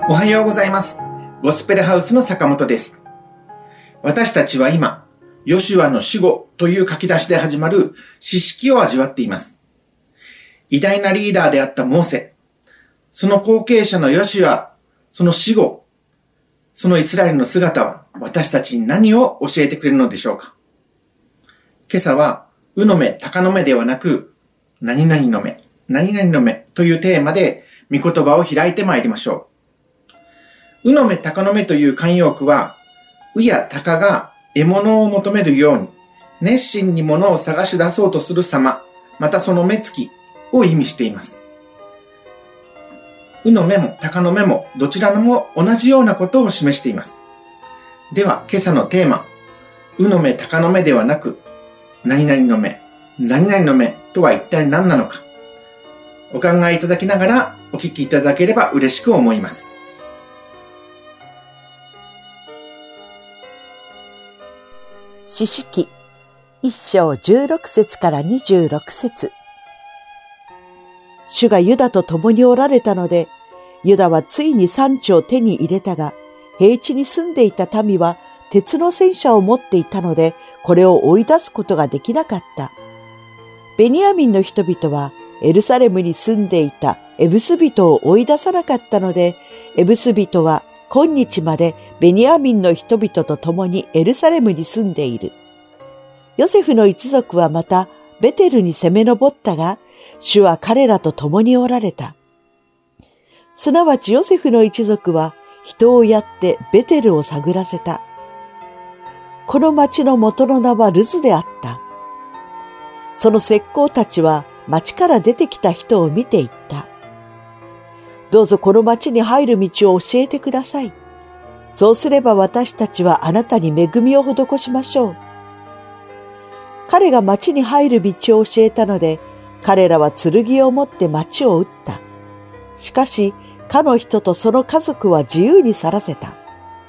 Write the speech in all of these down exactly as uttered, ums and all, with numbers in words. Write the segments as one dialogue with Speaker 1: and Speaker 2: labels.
Speaker 1: おはようございます。ゴスペルハウスの坂本です。私たちは今、ヨシュアの死後という書き出しで始まる詩式を味わっています。偉大なリーダーであったモーセ、その後継者のヨシュア、その死後、そのイスラエルの姿は私たちに何を教えてくれるのでしょうか。今朝は、うのめ、たかのめではなく、何々の目、何々の目というテーマで御言葉を開いてまいりましょう。うのめ、たかのめという慣用句は、うやたかが獲物を求めるように、熱心に物を探し出そうとする様、またその目つきを意味しています。うのめもたかのめもどちらも同じようなことを示しています。では、今朝のテーマ、うのめ、たかのめではなく、何々の目、何々の目とは一体何なのか、お考えいただきながらお聞きいただければ嬉しく思います。
Speaker 2: 詩式一章十六節から二十六節。主がユダと共におられたので、ユダはついに産地を手に入れたが、平地に住んでいた民は鉄の戦車を持っていたので、これを追い出すことができなかった。ベニヤミンの人々はエルサレムに住んでいたエブス人を追い出さなかったので、エブス人は今日までベニヤミンの人々と共にエルサレムに住んでいる。ヨセフの一族はまたベテルに攻め上ったが、主は彼らと共におられた。すなわちヨセフの一族は人をやってベテルを探らせた。この町の元の名はルズであった。その石膏たちは町から出てきた人を見ていった。どうぞこの町に入る道を教えてください。そうすれば私たちはあなたに恵みを施しましょう。彼が町に入る道を教えたので、彼らは剣を持って町を撃った。しかし、かの人とその家族は自由に去らせた。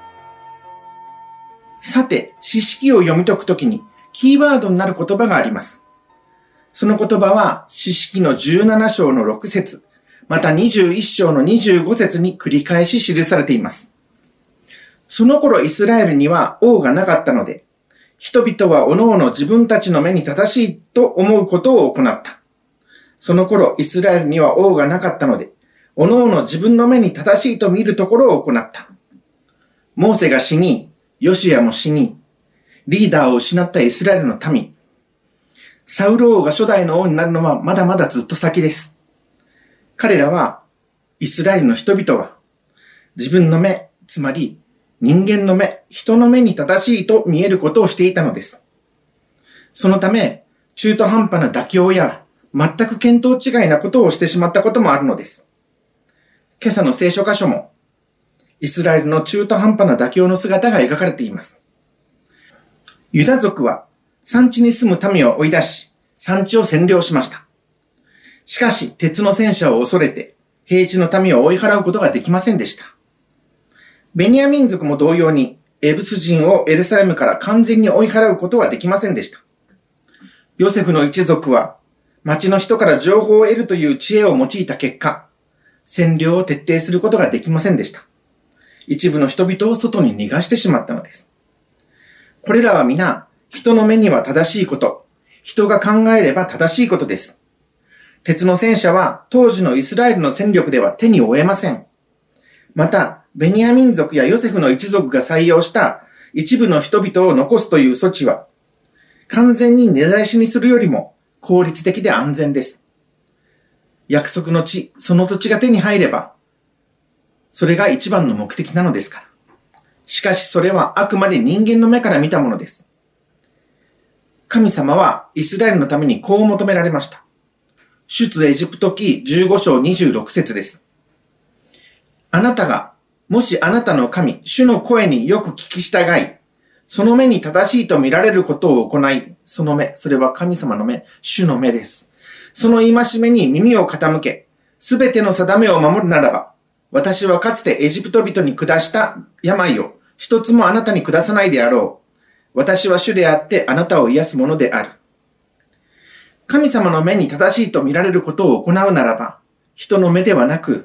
Speaker 1: さて、詩式を読み解くときにキーワードになる言葉があります。その言葉は詩式のじゅうなな章のろく節、またにじゅういっ章のにじゅうご節に繰り返し記されています。その頃イスラエルには王がなかったので、人々はおのおの自分たちの目に正しいと思うことを行った。その頃イスラエルには王がなかったので、おのおの自分の目に正しいと見るところを行った。モーセが死に、ヨシュアも死に、リーダーを失ったイスラエルの民。サウル王が初代の王になるのはまだまだずっと先です。彼らは、イスラエルの人々は、自分の目、つまり人間の目、人の目に正しいと見えることをしていたのです。そのため、中途半端な妥協や全く見当違いなことをしてしまったこともあるのです。今朝の聖書箇所も、イスラエルの中途半端な妥協の姿が描かれています。ユダ族は産地に住む民を追い出し、産地を占領しました。しかし、鉄の戦車を恐れて、平地の民を追い払うことができませんでした。ベニヤ民族も同様に、エブス人をエルサレムから完全に追い払うことはできませんでした。ヨセフの一族は、町の人から情報を得るという知恵を用いた結果、占領を徹底することができませんでした。一部の人々を外に逃がしてしまったのです。これらは皆、人の目には正しいこと、人が考えれば正しいことです。鉄の戦車は当時のイスラエルの戦力では手に負えません。また、ベニヤ民族やヨセフの一族が採用した一部の人々を残すという措置は、完全に根絶やしにするよりも効率的で安全です。約束の地、その土地が手に入れば、それが一番の目的なのですから。しかしそれはあくまで人間の目から見たものです。神様はイスラエルのためにこう求められました。出エジプト記じゅうご章にじゅうろく節です。あなたが、もしあなたの神、主の声によく聞き従い、その目に正しいと見られることを行い、その目、それは神様の目、主の目です。その戒めに耳を傾け、すべての定めを守るならば、私はかつてエジプト人に下した病を一つもあなたに下さないであろう。私は主であってあなたを癒すものである。神様の目に正しいと見られることを行うならば、人の目ではなく、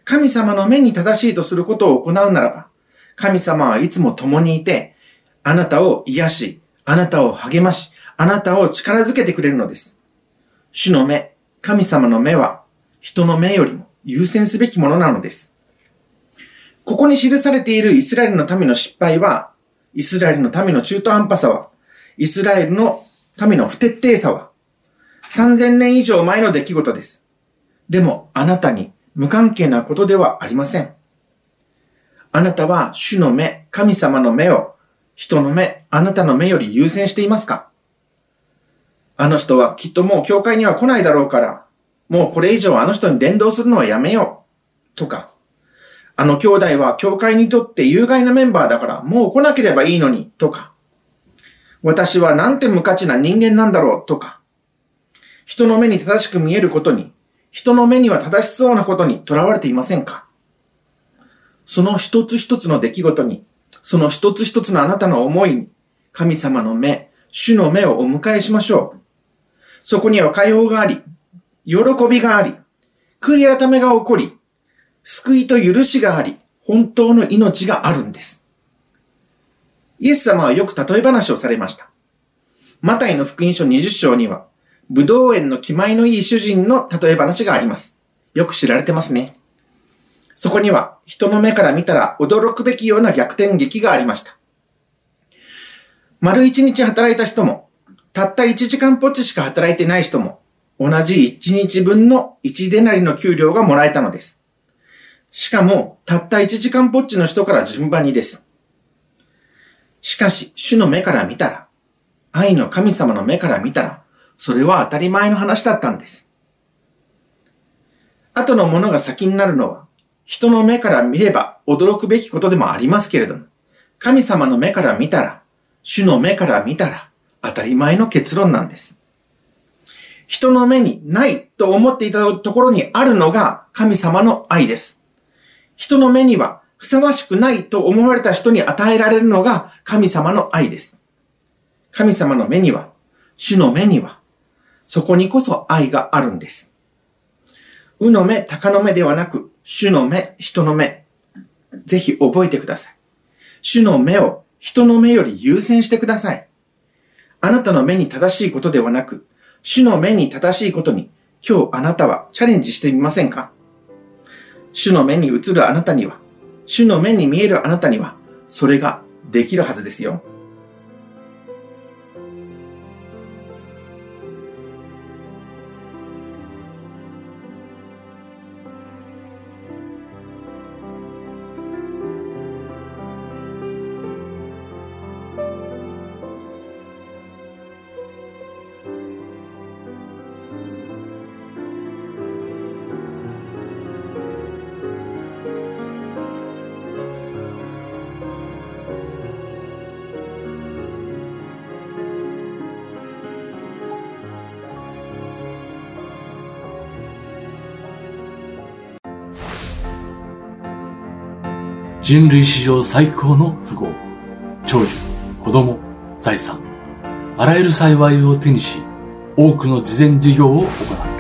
Speaker 1: 神様の目に正しいとすることを行うならば、神様はいつも共にいて、あなたを癒し、あなたを励まし、あなたを力づけてくれるのです。主の目、神様の目は、人の目よりも優先すべきものなのです。ここに記されているイスラエルの民の失敗は、イスラエルの民の中途半端さは、イスラエルの民の不徹底さは、さんぜんねん以上前の出来事です。でも、あなたに無関係なことではありません。あなたは主の目、神様の目を、人の目、あなたの目より優先していますか？あの人はきっともう教会には来ないだろうから、もうこれ以上あの人に伝道するのはやめよう。とか、あの兄弟は教会にとって有害なメンバーだからもう来なければいいのに。とか、私はなんて無価値な人間なんだろう。とか、人の目に正しく見えることに、人の目には正しそうなことにとらわれていませんか？その一つ一つの出来事に、その一つ一つのあなたの思いに、神様の目、主の目をお迎えしましょう。そこには解放があり、喜びがあり、悔い改めが起こり、救いと許しがあり、本当の命があるんです。イエス様はよく例え話をされました。マタイの福音書にじゅっ章には、ブドウ園の気前のいい主人の例え話があります。よく知られてますね。そこには人の目から見たら驚くべきような逆転劇がありました。丸一日働いた人も、たった一時間ぽっちしか働いてない人も、同じ一日分の一デナリの給料がもらえたのです。しかも、たった一時間ぽっちの人から順番にです。しかし、主の目から見たら、愛の神様の目から見たら、それは当たり前の話だったんです。後のものが先になるのは、人の目から見れば驚くべきことでもありますけれども、神様の目から見たら、主の目から見たら、当たり前の結論なんです。人の目にないと思っていたところにあるのが神様の愛です。人の目にはふさわしくないと思われた人に与えられるのが神様の愛です。神様の目には、主の目には、そこにこそ愛があるんです。うの目、鷹の目ではなく、主の目、人の目。ぜひ覚えてください。主の目を人の目より優先してください。あなたの目に正しいことではなく、主の目に正しいことに、今日あなたはチャレンジしてみませんか？主の目に映るあなたには、主の目に見えるあなたには、それができるはずですよ。
Speaker 3: 人類史上最高の富豪、長寿、子供、財産、あらゆる幸いを手にし、多くの慈善事業を行った。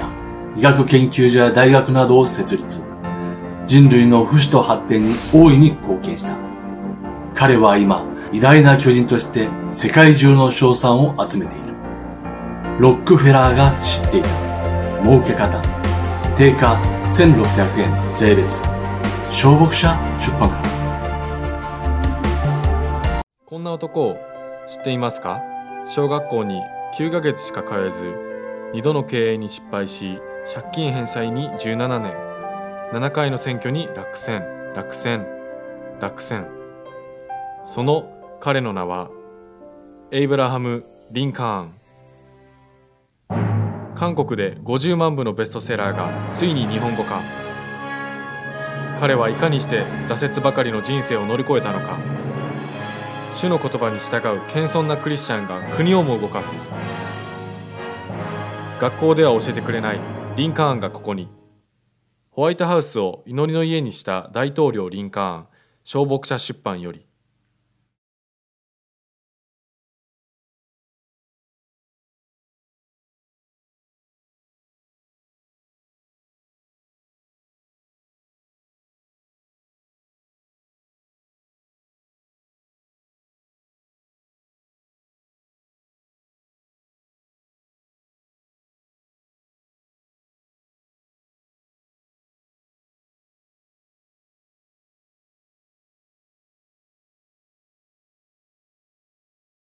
Speaker 3: 医学研究所や大学などを設立。人類の不死と発展に大いに貢献した。彼は今、偉大な巨人として世界中の称賛を集めている。ロックフェラーが知っていた。儲け方。定価せんろっぴゃくえん税別。小牧社出版から。
Speaker 4: こんな男を知っていますか？小学校にきゅうかげつしか通えず、にどの経営に失敗し、借金返済にじゅうななねん、ななかいの選挙に落選、落選、落選。その彼の名は、エイブラハム・リンカーン。韓国でごじゅうまんぶのベストセラーがついに日本語化。彼はいかにして挫折ばかりの人生を乗り越えたのか。主の言葉に従う謙遜なクリスチャンが国をも動かす。学校では教えてくれないリンカーンがここに。ホワイトハウスを祈りの家にした大統領リンカーン、小牧社出版より。